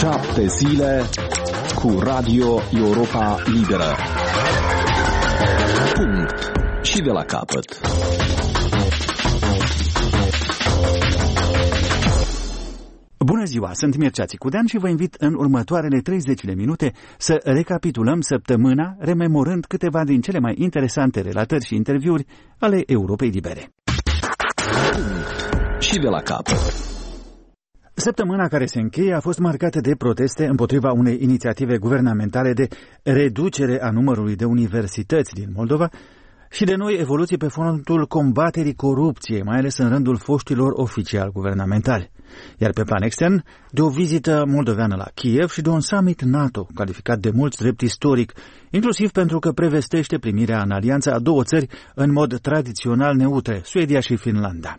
7 zile cu Radio Europa Liberă. Punct. Și de la capăt. Bună ziua, sunt Mircea Țicudean și vă invit în următoarele 30 de minute să recapitulăm săptămâna, rememorând câteva din cele mai interesante relatări și interviuri ale Europei Libere. Și de la capăt. Săptămâna care se încheie a fost marcată de proteste împotriva unei inițiative guvernamentale de reducere a numărului de universități din Moldova și de noi evoluții pe frontul combaterii corupției, mai ales în rândul foștilor oficiali guvernamentali. Iar pe plan extern, de o vizită moldoveană la Kiev și de un summit NATO, calificat de mulți drept istoric, inclusiv pentru că prevestește primirea în alianță a două țări în mod tradițional neutre, Suedia și Finlanda.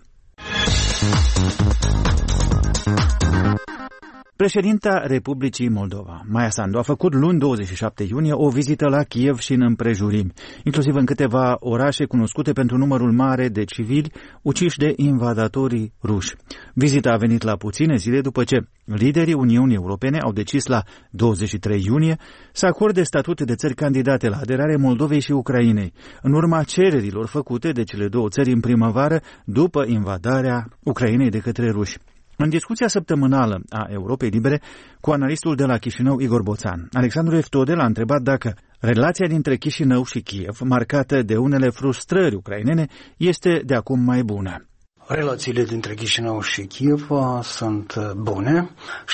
Președinta Republicii Moldova, Maia Sandu, a făcut luni 27 iunie o vizită la Kiev și în împrejurimi, inclusiv în câteva orașe cunoscute pentru numărul mare de civili uciși de invadatorii ruși. Vizita a venit la puține zile după ce liderii Uniunii Europene au decis la 23 iunie să acorde statut de țări candidate la aderare Moldovei și Ucrainei, în urma cererilor făcute de cele două țări în primăvară după invadarea Ucrainei de către ruși. În discuția săptămânală a Europei Libere cu analistul de la Chișinău, Igor Boțan, Alexandru Eftode l-a întrebat dacă relația dintre Chișinău și Kiev, marcată de unele frustrări ucrainene, este de acum mai bună. Relațiile dintre Chișinău și Kiev sunt bune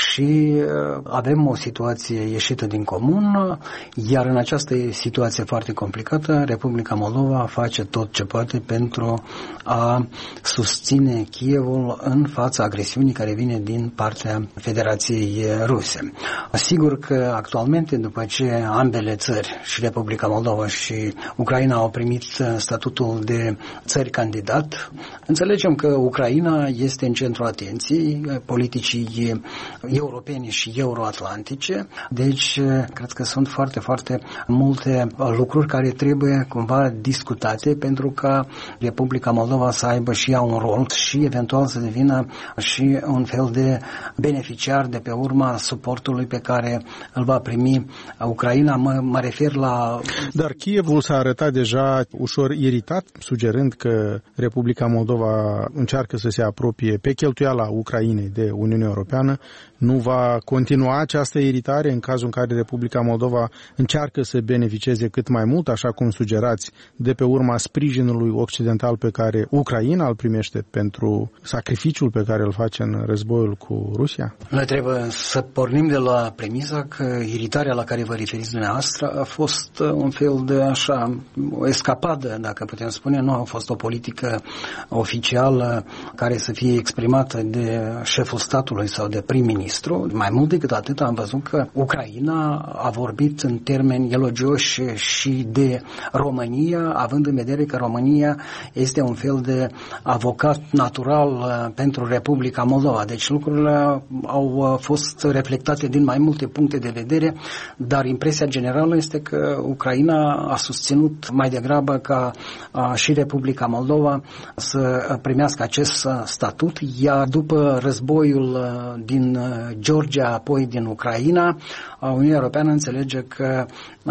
și avem o situație ieșită din comun, iar în această situație foarte complicată, Republica Moldova face tot ce poate pentru a susține Kievul în fața agresiunii care vine din partea Federației Ruse. Sigur că actualmente, după ce ambele țări, și Republica Moldova și Ucraina, au primit statutul de țări candidat, înțelegem că Ucraina este în centrul atenției politicii europene și euroatlantice, deci cred că sunt foarte, foarte multe lucruri care trebuie cumva discutate pentru ca Republica Moldova să aibă și ea un rol și eventual să devină și un fel de beneficiar de pe urma suportului pe care îl va primi Ucraina. Mă refer la... Dar Kievul s-a arătat deja ușor iritat, sugerând că Republica Moldova încearcă să se apropie pe cheltuiala Ucrainei de Uniunea Europeană. Nu va continua această iritare în cazul în care Republica Moldova încearcă să beneficieze cât mai mult, așa cum sugerați, de pe urma sprijinului occidental pe care Ucraina îl primește pentru sacrificiul pe care îl face în războiul cu Rusia? Noi trebuie să pornim de la premisa că iritarea la care vă referiți dumneavoastră a fost un fel de așa, o escapadă, dacă putem spune, nu a fost o politică oficială care să fie exprimată de șeful statului sau de prim-ministru. Mai mult decât atât am văzut că Ucraina a vorbit în termeni elogioși și de România, având în vedere că România este un fel de avocat natural pentru Republica Moldova. Deci lucrurile au fost reflectate din mai multe puncte de vedere, dar impresia generală este că Ucraina a susținut mai degrabă ca și Republica Moldova să primească acest statut, iar după războiul din Georgia, apoi din Ucraina, Uniunea Europeană înțelege că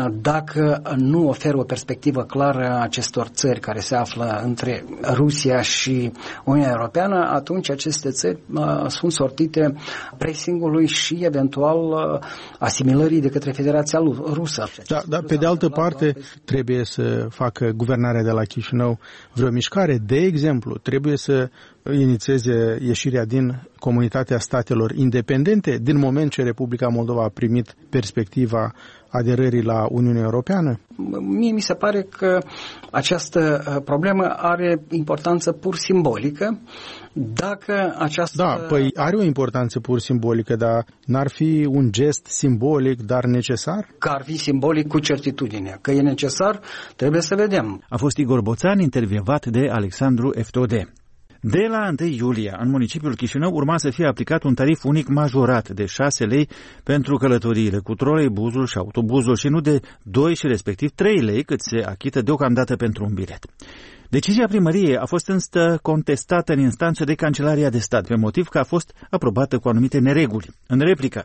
dacă nu oferă o perspectivă clară acestor țări care se află între Rusia și Uniunea Europeană, atunci aceste țări sunt sortite pressingului și eventual asimilării de către Federația Rusă. Dar pe de altă parte trebuie să facă guvernarea de la Chișinău vreo mișcare. De exemplu, trebuie să inițieze ieșirea din Comunitatea Statelor Independente din moment ce Republica Moldova a primit perspectiva aderării la Uniunea Europeană? Mie mi se pare că această problemă are importanță pur simbolică. Dacă această... Da, păi are o importanță pur simbolică, dar n-ar fi un gest simbolic, dar necesar? Că ar fi simbolic cu certitudine. Că e necesar, trebuie să vedem. A fost Igor Boțan, intervievat de Alexandru Eftode. De la 1 iulie, în municipiul Chișinău, urma să fie aplicat un tarif unic majorat de 6 lei pentru călătoriile cu troleibuzul și autobuzul și nu de 2 și respectiv 3 lei cât se achită deocamdată pentru un bilet. Decizia primăriei a fost însă contestată în instanță de Cancelaria de Stat, pe motiv că a fost aprobată cu anumite nereguli. În replică,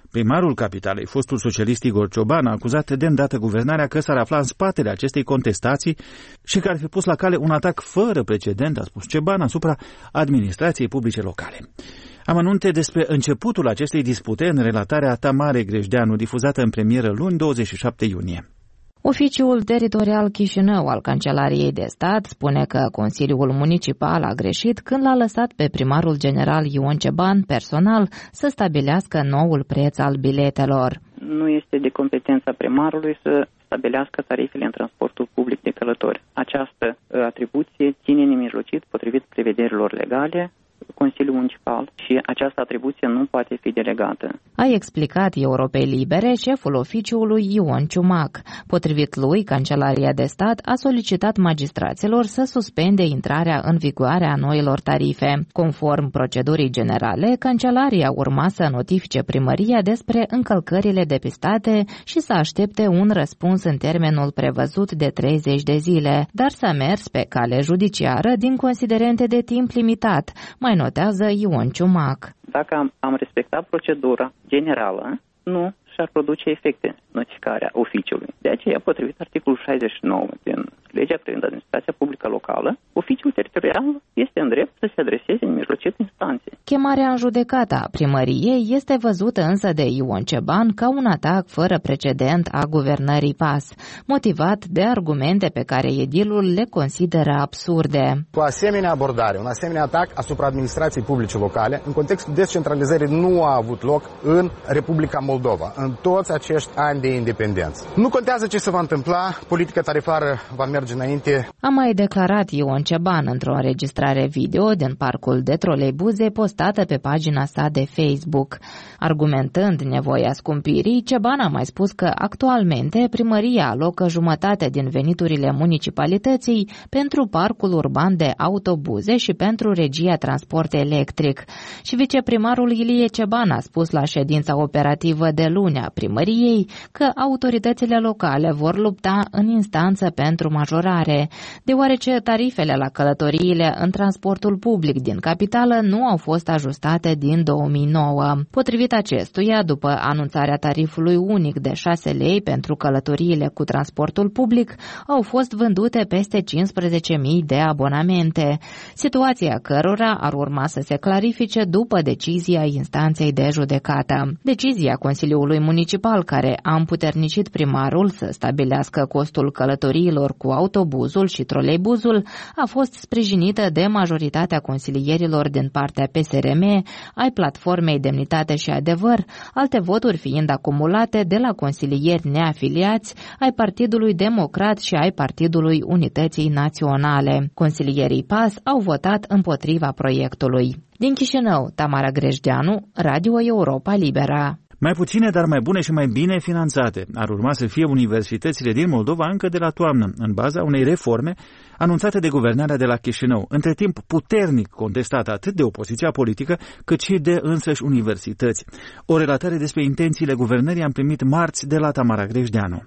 Primarul capitalei, fostul socialist Igor Cioban, a acuzat de îndată guvernarea că s-ar afla în spatele acestei contestații și că ar fi pus la cale un atac fără precedent, a spus Cioban, asupra administrației publice locale. Amănunte despre începutul acestei dispute în relatarea Tamare Grejdeanu, difuzată în premieră luni 27 iunie. Oficiul teritorial Chișinău al Cancelariei de Stat spune că Consiliul Municipal a greșit când l-a lăsat pe primarul general Ion Ceban personal să stabilească noul preț al biletelor. Nu este de competența primarului să stabilească tarifele în transportul public de călători. Această atribuție ține nemijlocit potrivit prevederilor legale Consiliul Municipal și această atribuție nu poate fi delegată. A explicat Europei Libere șeful oficiului Ion Ciumac. Potrivit lui, Cancelaria de Stat a solicitat magistraților să suspende intrarea în vigoare a noilor tarife. Conform procedurii generale, Cancelaria urma să notifice primăria despre încălcările depistate și să aștepte un răspuns în termenul prevăzut de 30 de zile, dar s-a mers pe cale judiciară din considerente de timp limitat, mai notează Ion Ciumac. Dacă am respectat procedura generală, nu și-ar produce efecte notificarea oficiului. De aceea, potrivit articolul 69 din legea privind administrația publică locală, oficiul teritorial este în drept să se adreseze în mijlocit instanței. Chemarea în judecată a primăriei este văzută însă de Ion Ceban ca un atac fără precedent a guvernării PAS, motivat de argumente pe care edilul le consideră absurde. Cu asemenea abordare, un asemenea atac asupra administrației publice locale, în contextul descentralizării nu a avut loc în Republica Moldova, în toți acești ani de independență. Nu contează ce se va întâmpla, politica tarifară va merge înainte. A mai declarat Ion Ceban într-o înregistrare video din parcul de troleibuze postată pe pagina sa de Facebook. Argumentând nevoia scumpirii, Ceban a mai spus că actualmente primăria alocă jumătate din veniturile municipalității pentru parcul urban de autobuze și pentru regia transport electric. Și viceprimarul Ilie Ceban a spus la ședința operativă de luni a primăriei că autoritățile locale vor lupta în instanță pentru majorare, deoarece tarifele la călătoriile în transportul public din capitală nu au fost ajustate din 2009. Potrivit acestuia, după anunțarea tarifului unic de 6 lei pentru călătoriile cu transportul public, au fost vândute peste 15.000 de abonamente, situația cărora ar urma să se clarifice după decizia instanței de judecată. Decizia Consiliului Municipal, care a împuternicit primarul să stabilească costul călătoriilor cu autobuzul și troleibuzul, a fost sprijinită de majoritatea consilierilor din partea PSRM, ai platformei Demnitate și Adevăr, alte voturi fiind acumulate de la consilieri neafiliați, ai Partidului Democrat și ai Partidului Unității Naționale. Consilierii PAS au votat împotriva proiectului. Din Chișinău, Tamara Grejdeanu, Radio Europa Libera. Mai puține, dar mai bune și mai bine finanțate ar urma să fie universitățile din Moldova încă de la toamnă, în baza unei reforme anunțate de guvernarea de la Chișinău, între timp puternic contestată atât de opoziția politică, cât și de însăși universități. O relatare despre intențiile guvernării am primit marți de la Tamara Grejdeanu.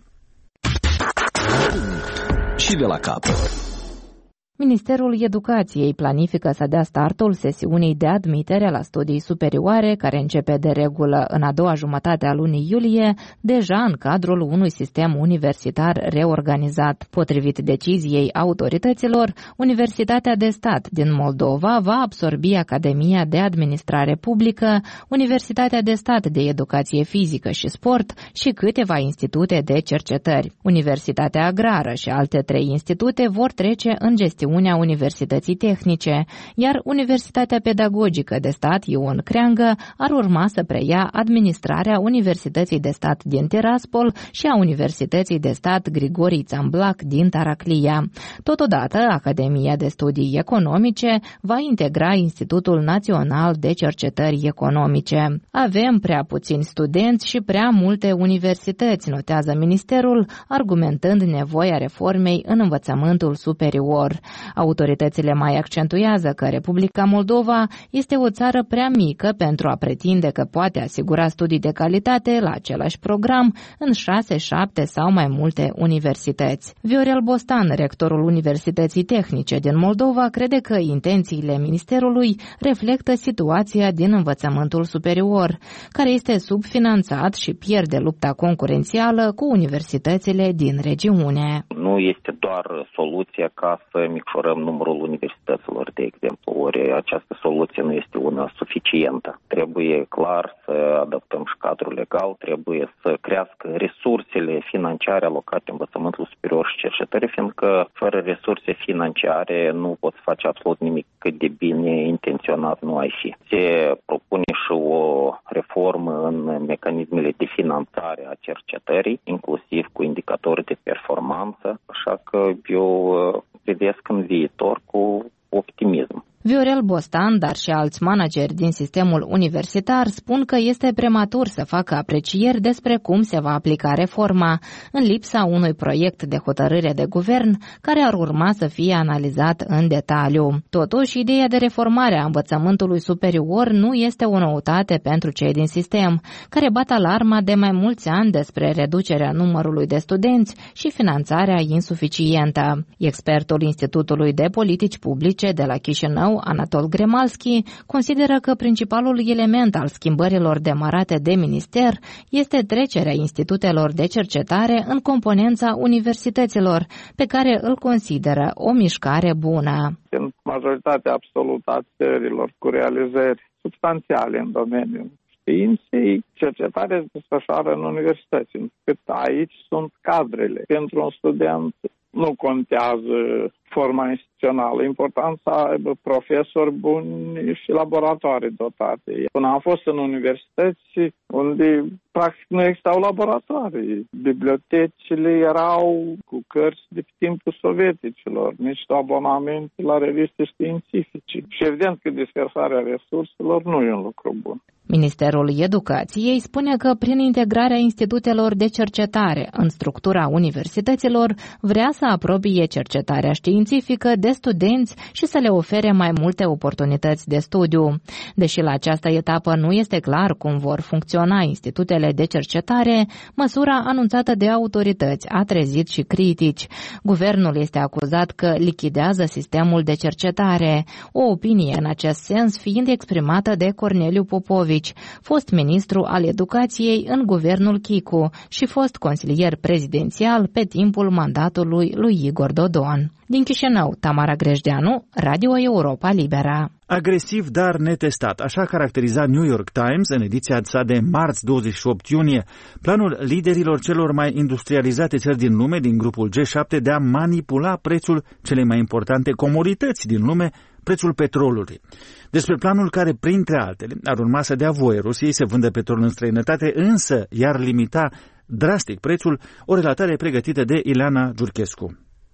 Și de la capăt. Ministerul Educației planifică să dea startul sesiunii de admitere la studii superioare, care începe de regulă în a doua jumătate a lunii iulie, deja în cadrul unui sistem universitar reorganizat. Potrivit deciziei autorităților, Universitatea de Stat din Moldova va absorbi Academia de Administrare Publică, Universitatea de Stat de Educație Fizică și Sport și câteva institute de cercetări. Universitatea Agrară și alte 3 institute vor trece în gestiunea Universității Tehnice, iar Universitatea Pedagogică de Stat Ion Creangă ar urma să preia administrarea Universității de Stat din Tiraspol și a Universității de Stat Grigori Țamblac din Taraclia. Totodată, Academia de Studii Economice va integra Institutul Național de Cercetări Economice. Avem prea puțini studenți și prea multe universități, notează ministerul, argumentând nevoia reformei în învățământul superior. Autoritățile mai accentuează că Republica Moldova este o țară prea mică pentru a pretinde că poate asigura studii de calitate la același program în 6, 7 sau mai multe universități. Viorel Bostan, rectorul Universității Tehnice din Moldova, crede că intențiile Ministerului reflectă situația din învățământul superior, care este subfinanțat și pierde lupta concurențială cu universitățile din regiune. Nu este doar soluția ca să micșorăm numărul universităților, de exemplu, ori această soluție nu este una suficientă. Trebuie clar să adaptăm și cadrul legal, trebuie să crească resursele financiare alocate învățământul superior și cercetării, fiindcă fără resurse financiare nu poți face absolut nimic, cât de bine intenționat nu ai fi. Se propune și o reformă în mecanismele de finanțare a cercetării, inclusiv cu indicatori de performanță, așa că eu privesc în viitor cu optimism. Viorel Bostan, dar și alți manageri din sistemul universitar spun că este prematur să facă aprecieri despre cum se va aplica reforma, în lipsa unui proiect de hotărâre de guvern care ar urma să fie analizat în detaliu. Totuși, ideea de reformare a învățământului superior nu este o noutate pentru cei din sistem, care bat alarma de mai mulți ani despre reducerea numărului de studenți și finanțarea insuficientă. Expertul Institutului de Politici Publice de la Chișinău, Anatol Gremalski, consideră că principalul element al schimbărilor demarate de minister este trecerea institutelor de cercetare în componența universităților, pe care îl consideră o mișcare bună. În majoritatea absolută a țărilor cu realizări substanțiale în domeniul științei, cercetarea se desfășoară în universități, încât aici sunt cadrele. Pentru un student nu contează forma instituțională. Important să aibă profesori buni și laboratoare dotate. Până am fost în universități unde practic nu existau laboratoare. Bibliotecile erau cu cărți de pe timpul sovieticilor, nici abonamente la reviste științifice. Și evident că dispersarea resurselor nu e un lucru bun. Ministerul Educației spune că prin integrarea institutelor de cercetare în structura universităților vrea să apropie cercetarea științifică de studenți și să le ofere mai multe oportunități de studiu. Deși la această etapă nu este clar cum vor funcționa institutele de cercetare, măsura anunțată de autorități a trezit și critici. Guvernul este acuzat că lichidează sistemul de cercetare, o opinie în acest sens fiind exprimată de Corneliu Popovici, fost ministru al educației în guvernul Chicu și fost consilier prezidențial pe timpul mandatului lui Igor Dodon. Din Chișinău, Tamara Grejdeanu, Radio Europa Liberă. Agresiv, dar netestat. Așa caracteriza New York Times în ediția sa de marți 28 iunie planul liderilor celor mai industrializate țări din lume, din grupul G7, de a manipula prețul celei mai importante comodități din lume, prețul petrolului. Despre planul care, printre altele, ar urma să dea voie Rusiei să vândă petrol în străinătate, însă iar limita drastic prețul, o relatare pregătită de Ileana Giurchescu.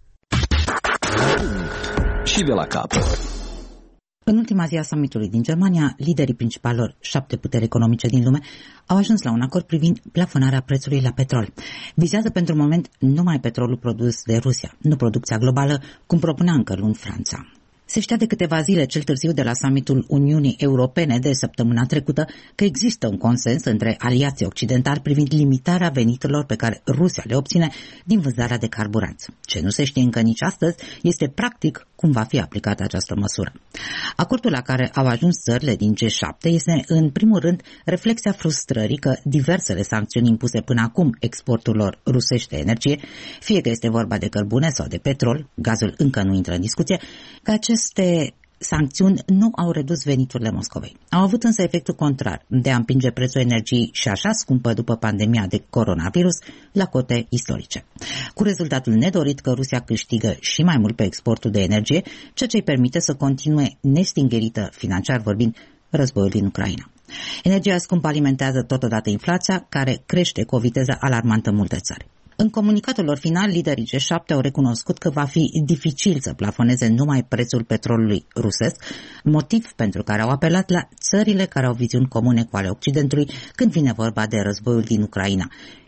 Și de la capăt. În ultima zi a summitului din Germania, liderii principalilor 7 puteri economice din lume au ajuns la un acord privind plafonarea prețului la petrol. Vizează pentru moment numai petrolul produs de Rusia, nu producția globală, cum propunea încă luni Franța. Se știa de câteva zile, cel târziu de la summitul Uniunii Europene de săptămâna trecută, că există un consens între aliații occidentali privind limitarea veniturilor pe care Rusia le obține din vânzarea de carburanți. Ce nu se știe încă nici astăzi este practic cum va fi aplicată această măsură. Acordul la care au ajuns țările din G7 este în primul rând reflexia frustrării că diversele sancțiuni impuse până acum exporturilor rusești de energie, fie că este vorba de cărbune sau de petrol, gazul încă nu intră în discuție, că aceste sancțiuni nu au redus veniturile Moscovei. Au avut însă efectul contrar, de a împinge prețul energiei și așa scumpă după pandemia de coronavirus la cote istorice. Cu rezultatul nedorit că Rusia câștigă și mai mult pe exportul de energie, ceea ce îi permite să continue nestingerită financiar vorbind războiul din Ucraina. Energia scumpă alimentează totodată inflația, care crește cu o viteză alarmantă în multe țări. În comunicatul lor final, liderii G7 au recunoscut că va fi dificil să plafoneze numai prețul petrolului rusesc, motiv pentru care au apelat la țările care au viziuni comune cu ale Occidentului când vine vorba de războiul din Ucraina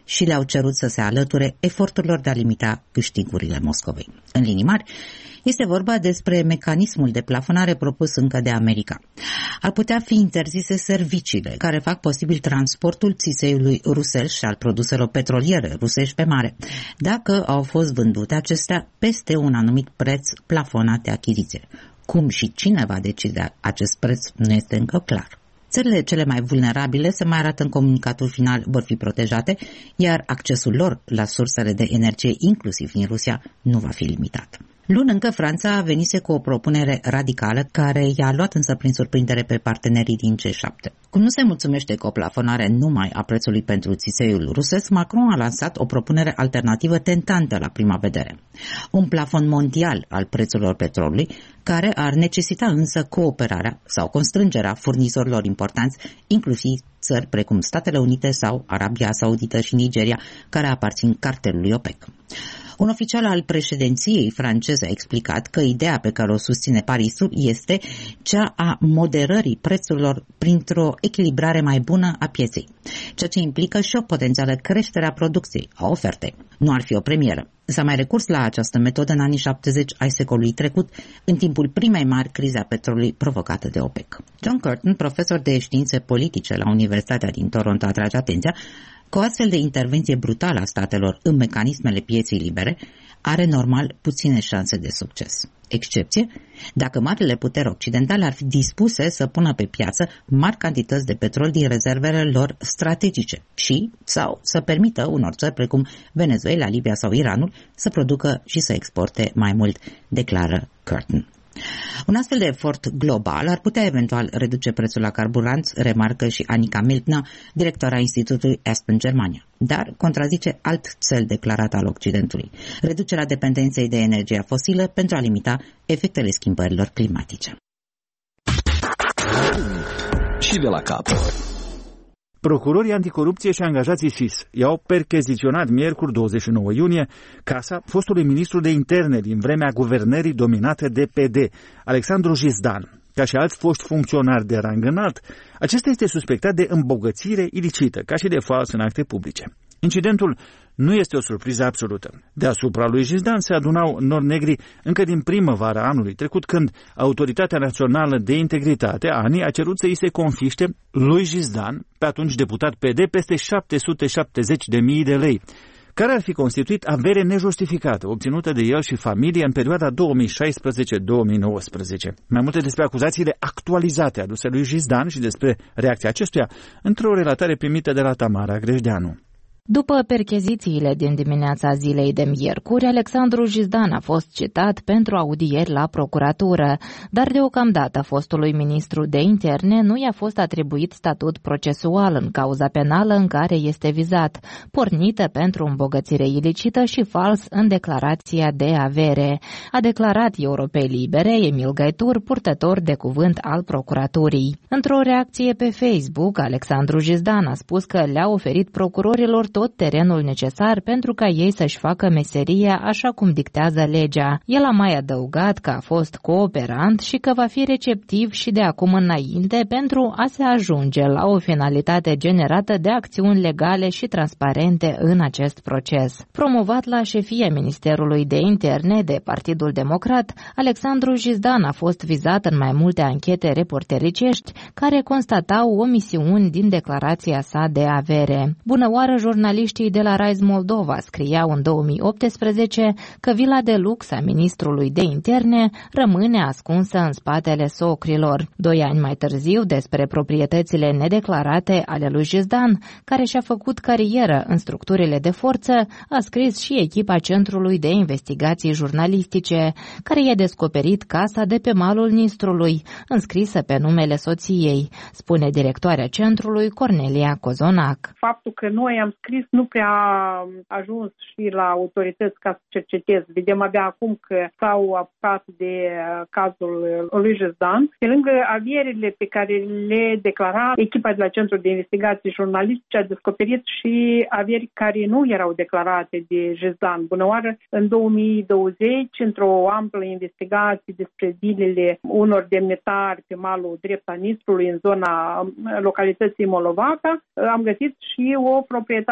și le-au cerut să se alăture eforturilor de a limita câștigurile Moscovei. În linii mari, este vorba despre mecanismul de plafonare propus încă de America. Ar putea fi interzise serviciile care fac posibil transportul țițeiului rusesc și al produselor petroliere rusești pe mare, dacă au fost vândute acestea peste un anumit preț plafonat de achiziție. Cum și cine va decide acest preț nu este încă clar. Țările cele mai vulnerabile, se mai arată în comunicatul final, vor fi protejate, iar accesul lor la sursele de energie, inclusiv din Rusia, nu va fi limitat. Luni încă Franța venise cu o propunere radicală care i-a luat însă prin surprindere pe partenerii din G7. Cum nu se mulțumește cu o plafonare numai a prețului pentru țițeiul rusesc, Macron a lansat o propunere alternativă tentantă la prima vedere. Un plafon mondial al prețurilor petrolului, care ar necesita însă cooperarea sau constrângerea furnizorilor importanți, inclusiv țări precum Statele Unite sau Arabia Saudită și Nigeria, care aparțin cartelului OPEC. Un oficial al președinției franceze a explicat că ideea pe care o susține Parisul este cea a moderării prețurilor printr-o echilibrare mai bună a pieței, ceea ce implică și o potențială creștere a producției, a ofertei. Nu ar fi o premieră. S-a mai recurs la această metodă în anii 70 ai secolului trecut, în timpul primei mari crize a petrolului provocată de OPEC. John Curtin, profesor de științe politice la Universitatea din Toronto, atrage atenția că o astfel de intervenție brutală a statelor în mecanismele pieței libere are normal puține șanse de succes. Excepție, dacă marile puteri occidentale ar fi dispuse să pună pe piață mari cantități de petrol din rezervele lor strategice sau să permită unor țări precum Venezuela, Libia sau Iranul să producă și să exporte mai mult, declară Curtin. Un astfel de efort global ar putea eventual reduce prețul la carburanți, remarcă și Annika Miltner, directora Institutului Aspen Germania, dar contrazice alt cel declarat al Occidentului, reducerea dependenței de energia fosilă pentru a limita efectele schimbărilor climatice. Și de la capăt. Procurorii anticorupție și angajații SIS i-au percheziționat miercuri 29 iunie casa fostului ministru de interne din vremea guvernării dominate de PD, Alexandru Jizdan. Ca și alți foști funcționari de rang înalt, acesta este suspectat de îmbogățire ilicită, ca și de fals în acte publice. Incidentul nu este o surpriză absolută. Deasupra lui Jizdan se adunau nori negri încă din primăvara anului trecut, când Autoritatea Națională de Integritate, ANI, a cerut să îi se confiște lui Jizdan, pe atunci deputat PD, peste 770.000 de lei, care ar fi constituit avere nejustificată, obținută de el și familie în perioada 2016-2019. Mai multe despre acuzațiile actualizate aduse lui Jizdan și despre reacția acestuia într-o relatare primită de la Tamara Grejdeanu. După perchezițiile din dimineața zilei de miercuri, Alexandru Jizdan a fost citat pentru audieri la procuratură, dar deocamdată fostului ministru de interne nu i-a fost atribuit statut procesual în cauza penală în care este vizat, pornită pentru îmbogățire ilicită și fals în declarația de avere, a declarat Europei Libere Emil Gaitur, purtător de cuvânt al procuraturii. Într-o reacție pe Facebook, Alexandru Jizdan a spus că le-a oferit procurorilor tot terenul necesar pentru ca ei să-și facă meseria așa cum dictează legea. El a mai adăugat că a fost cooperant și că va fi receptiv și de acum înainte pentru a se ajunge la o finalitate generată de acțiuni legale și transparente în acest proces. Promovat la șefia Ministerului de Interne de Partidul Democrat, Alexandru Jizdan a fost vizat în mai multe anchete reportericești care constatau omisiuni din declarația sa de avere. Bunăoară, jurnaliștii de la Rise Moldova scriau în 2018 că vila de lux a ministrului de interne rămâne ascunsă în spatele socrilor. 2 ani mai târziu, despre proprietățile nedeclarate ale lui Jizdan, care și-a făcut carieră în structurile de forță, a scris și echipa Centrului de Investigații Jurnalistice, care i-a descoperit casa de pe malul Nistrului, înscrisă pe numele soției, spune directoarea centrului Cornelia Cozonac. Faptul că noi am scris nu prea a ajuns și la autorități ca să cercetez. Vedem abia acum că s-au apucat de cazul lui Jizdan. Pe lângă avierile pe care le declara, echipa de la Centrul de Investigații Jurnalistice a descoperit și avieri care nu erau declarate de Jizdan. Bunăoară, în 2020, într-o amplă investigație despre vilele unor demnitari pe malul drept a Nistrului, în zona localității Molovaca, am găsit și o proprietate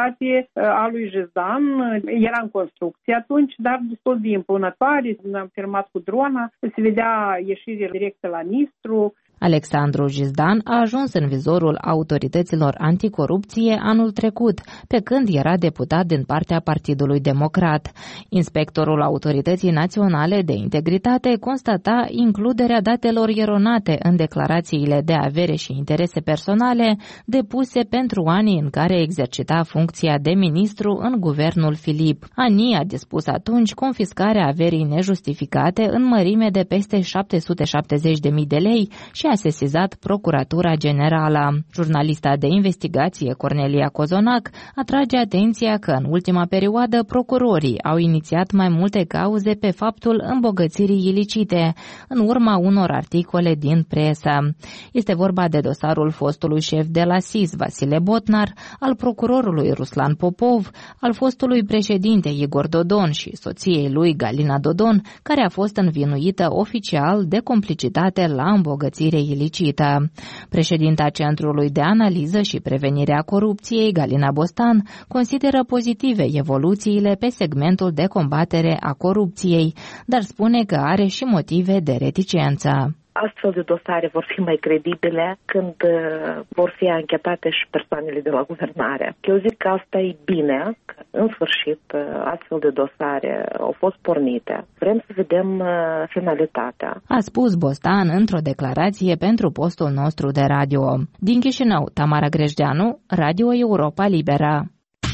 proprietate a lui Jizdan. Era în construcție atunci, dar destul de impunătoare. Am filmat cu drona, se vedea ieșire directă la Nistru. Alexandru Jizdan a ajuns în vizorul autorităților anticorupție anul trecut, pe când era deputat din partea Partidului Democrat. Inspectorul Autorității Naționale de Integritate constata includerea datelor eronate în declarațiile de avere și interese personale depuse pentru anii în care exercita funcția de ministru în guvernul Filip. ANI a dispus atunci confiscarea averii nejustificate în mărime de peste 770.000 de lei și a sesizat Procuratura Generală. Jurnalista de investigație Cornelia Cozonac atrage atenția că în ultima perioadă procurorii au inițiat mai multe cauze pe faptul îmbogățirii ilicite, în urma unor articole din presă. Este vorba de dosarul fostului șef de la SIS, Vasile Botnar, al procurorului Ruslan Popov, al fostului președinte Igor Dodon și soției lui Galina Dodon, care a fost învinuită oficial de complicitate la îmbogățire ilicită. Președinta Centrului de Analiză și Prevenire a Corupției, Galina Bostan, consideră pozitive evoluțiile pe segmentul de combatere a corupției, dar spune că are și motive de reticență. Astfel de dosare vor fi mai credibile când vor fi anchetate și persoanele de la guvernare. Eu zic că asta e bine, că în sfârșit astfel de dosare au fost pornite. Vrem să vedem finalitatea. A spus Bostan într-o declarație pentru postul nostru de radio. Din Chișinău, Tamara Grejdeanu, Radio Europa Liberă.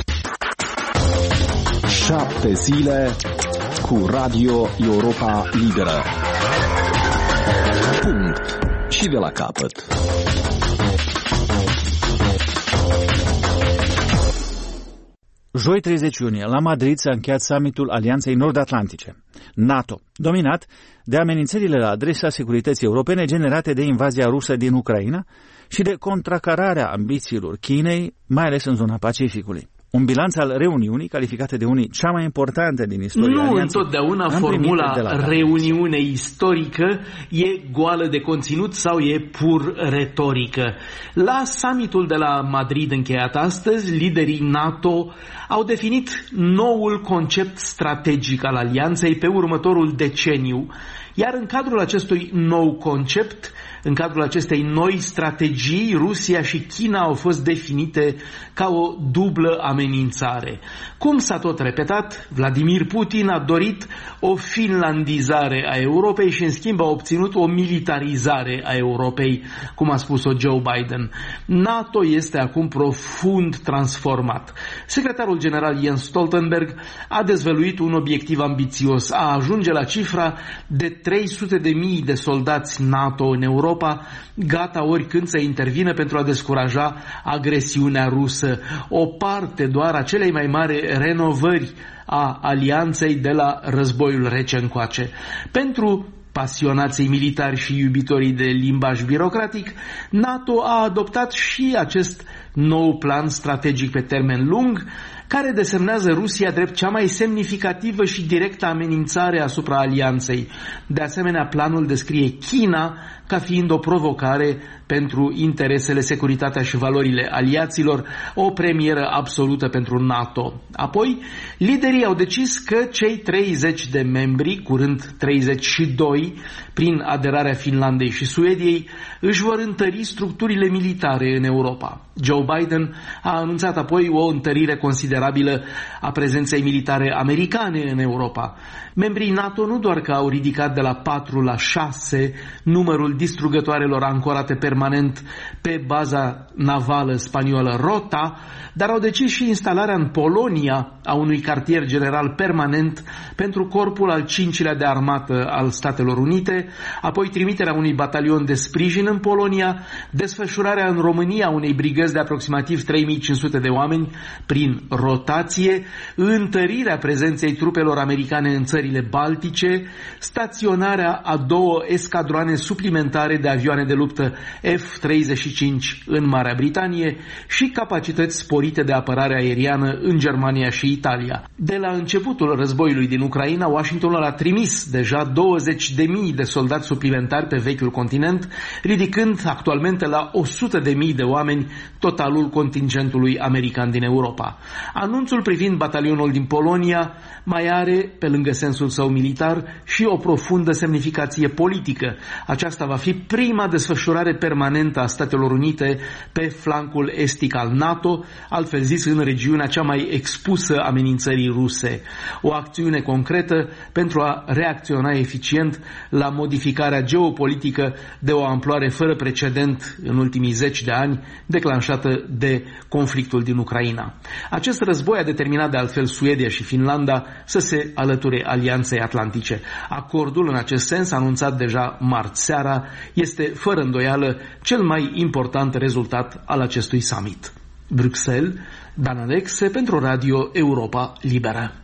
7 zile cu Radio Europa Liberă. Punct. Și de la capăt. Joi 30 iunie, la Madrid s-a încheiat summitul Alianței Nord-Atlantice, NATO, dominat de amenințările la adresa securității europene generate de invazia rusă din Ucraina și de contracararea ambițiilor Chinei, mai ales în zona Pacificului. Un bilanț al reuniunii, calificată de unii cea mai importantă din istoria Nu alianței. întotdeauna formula reuniune istorică e goală de conținut sau e pur retorică. La summitul de la Madrid încheiat astăzi, liderii NATO au definit noul concept strategic al alianței pe următorul deceniu, iar în cadrul acestui nou concept, în cadrul acestei noi strategii, Rusia și China au fost definite ca o dublă amenințare. Cum s-a tot repetat, Vladimir Putin a dorit o finlandizare a Europei și în schimb a obținut o militarizare a Europei, cum a spus-o Joe Biden. NATO este acum profund transformat. Secretarul general Jens Stoltenberg a dezvăluit un obiectiv ambițios, a ajunge la cifra de 300.000 de soldați NATO în Europa, gata oricând să intervină pentru a descuraja agresiunea rusă. O parte doar a celei mai mari renovări a alianței de la războiul rece încoace. Pentru pasionații militari și iubitorii de limbaj birocratic, NATO a adoptat și acest nou plan strategic pe termen lung, care desemnează Rusia drept cea mai semnificativă și directă amenințare asupra alianței. De asemenea, planul descrie China ca fiind o provocare pentru interesele, securitatea și valorile aliaților, o premieră absolută pentru NATO. Apoi, liderii au decis că cei 30 de membri, curând 32, prin aderarea Finlandei și Suediei, își vor întări structurile militare în Europa. Joe Biden a anunțat apoi o întărire considerabilă a prezenței militare americane în Europa. Membrii NATO nu doar că au ridicat de la 4 la 6 numărul distrugătoarelor ancorate permanent pe baza navală spaniolă Rota, dar au decis și instalarea în Polonia a unui cartier general permanent pentru corpul al 5-lea de armată al Statelor Unite, apoi trimiterea unui batalion de sprijin în Polonia, desfășurarea în România unei brigăzi de aproximativ 3500 de oameni prin rotație, întărirea prezenței trupelor americane în țările baltice, staționarea a 2 escadroane suplimentare de avioane de luptă F-35 în Marea Britanie și capacități sporite de apărare aeriană în Germania și Italia. De la începutul războiului din Ucraina, Washingtonul a trimis deja 20.000 de soldați suplimentari pe vechiul continent, ridicând actualmente la 100.000 de oameni totalul contingentului american din Europa. Anunțul privind batalionul din Polonia mai are, pe lângă sensul său militar, și o profundă semnificație politică. Aceasta va fi prima desfășurare permanentă a Statelor Unite pe flancul estic al NATO, altfel zis în regiunea cea mai expusă amenințării ruse. O acțiune concretă pentru a reacționa eficient la modificarea geopolitică de o amploare fără precedent în ultimii 10 de ani, declanșată de conflictul din Ucraina. Acest război a determinat de altfel Suedia și Finlanda să se alăture Alianței Atlantice. Acordul în acest sens, anunțat deja marți seara, este fără îndoială cel mai important rezultat al acestui summit. Bruxelles, Dan Alexe pentru Radio Europa Liberă.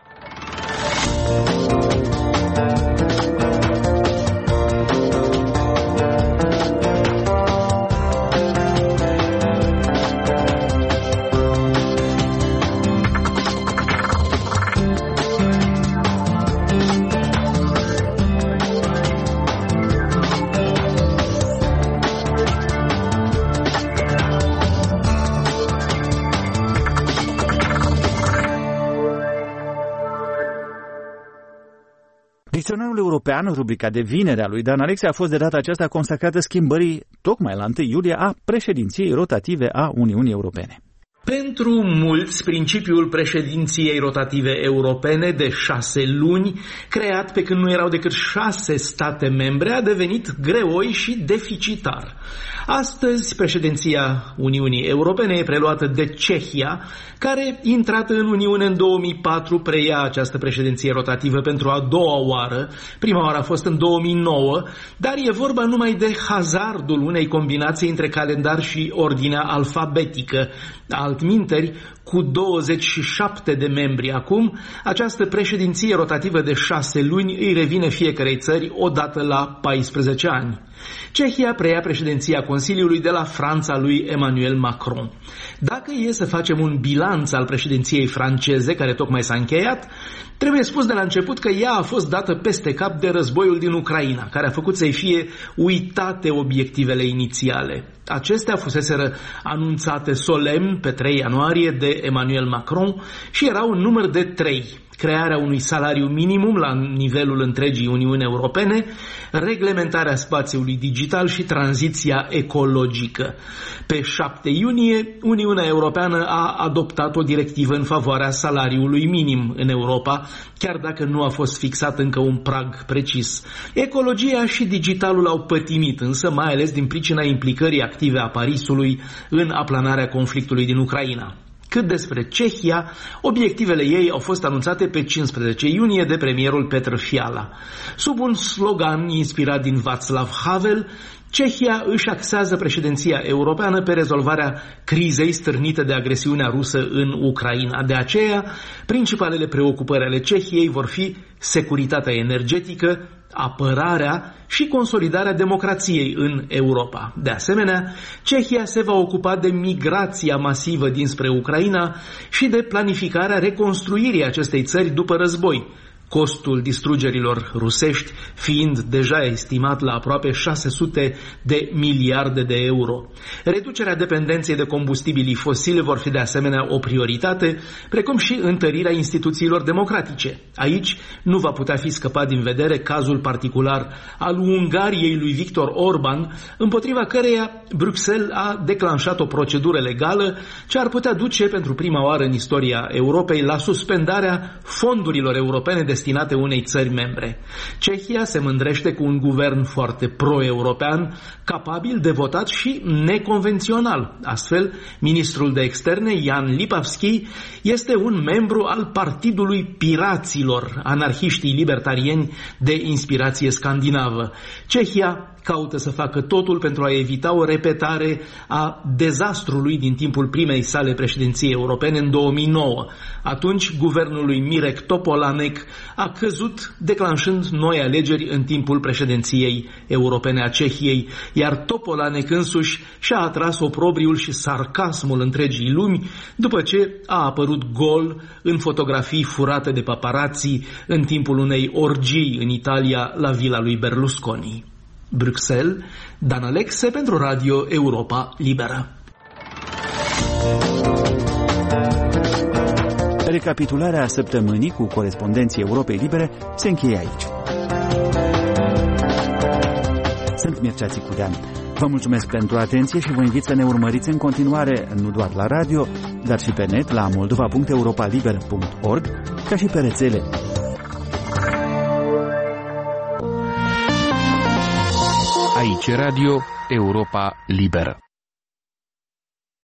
Dicționarul european, rubrica de vinere a lui Dan Alexe, a fost de data aceasta consacrată schimbării, tocmai la 1 iulie, a președinției rotative a Uniunii Europene. Pentru mulți, principiul președinției rotative europene de 6 luni, creat pe când nu erau decât 6 state membre, a devenit greoi și deficitar. Astăzi, președinția Uniunii Europene e preluată de Cehia, care, intrată în Uniune în 2004, preia această președinție rotativă pentru a 2-a oară. Prima oară a fost în 2009, dar e vorba numai de hazardul unei combinații între calendar și ordinea alfabetică. Altminteri, cu 27 de membri acum, această președinție rotativă de 6 luni îi revine fiecarei țări odată la 14 ani. Cehia preia președinția Consiliului de la Franța lui Emmanuel Macron. Dacă e să facem un bilanț al președinției franceze, care tocmai s-a încheiat, trebuie spus de la început că ea a fost dată peste cap de războiul din Ucraina, care a făcut să-i fie uitate obiectivele inițiale. Acestea fuseseră anunțate solemn pe 3 ianuarie de Emmanuel Macron și erau în număr de 3. Crearea unui salariu minimum la nivelul întregii Uniuni Europene, reglementarea spațiului digital și tranziția ecologică. Pe 7 iunie, Uniunea Europeană a adoptat o directivă în favoarea salariului minim în Europa, chiar dacă nu a fost fixat încă un prag precis. Ecologia și digitalul au pătimit, însă mai ales din pricina implicării active a Parisului în aplanarea conflictului din Ucraina. Cât despre Cehia, obiectivele ei au fost anunțate pe 15 iunie de premierul Petr Fiala. Sub un slogan inspirat din Václav Havel, Cehia își axează președinția europeană pe rezolvarea crizei stârnite de agresiunea rusă în Ucraina. De aceea, principalele preocupări ale Cehiei vor fi securitatea energetică, apărarea și consolidarea democrației în Europa. De asemenea, Cehia se va ocupa de migrația masivă dinspre Ucraina și de planificarea reconstruirii acestei țări după război, costul distrugerilor rusești fiind deja estimat la aproape 600 de miliarde de euro. Reducerea dependenței de combustibilii fosile vor fi de asemenea o prioritate, precum și întărirea instituțiilor democratice. Aici nu va putea fi scăpat din vedere cazul particular al Ungariei lui Viktor Orban, împotriva căreia Bruxelles a declanșat o procedură legală ce ar putea duce pentru prima oară în istoria Europei la suspendarea fondurilor europene destinate unei țări membre. Cehia se mândrește cu un guvern foarte pro-european, capabil de votat și neconvențional. Astfel, ministrul de externe, Jan Lipavsky, este un membru al Partidului Piraților, anarhiștii libertarieni de inspirație scandinavă. Cehia caută să facă totul pentru a evita o repetare a dezastrului din timpul primei sale președinții europene în 2009. Atunci, guvernul lui Mirek Topolánek a căzut, declanșând noi alegeri în timpul președinției europene a Cehiei, iar Topolánek însuși și-a atras oprobriul și sarcasmul întregii lumi după ce a apărut gol în fotografii furate de paparații în timpul unei orgii în Italia la vila lui Berlusconi. Bruxelles, Dan Alexe pentru Radio Europa Liberă. Recapitularea săptămânii cu corespondenții Europei Libere se încheie aici. Sunt Mircea Țicudean. Vă mulțumesc pentru atenție și vă invit să ne urmăriți în continuare, nu doar la radio, dar și pe net la moldova.europaliber.org, ca și pe rețele. Aici Radio Europa Liberă.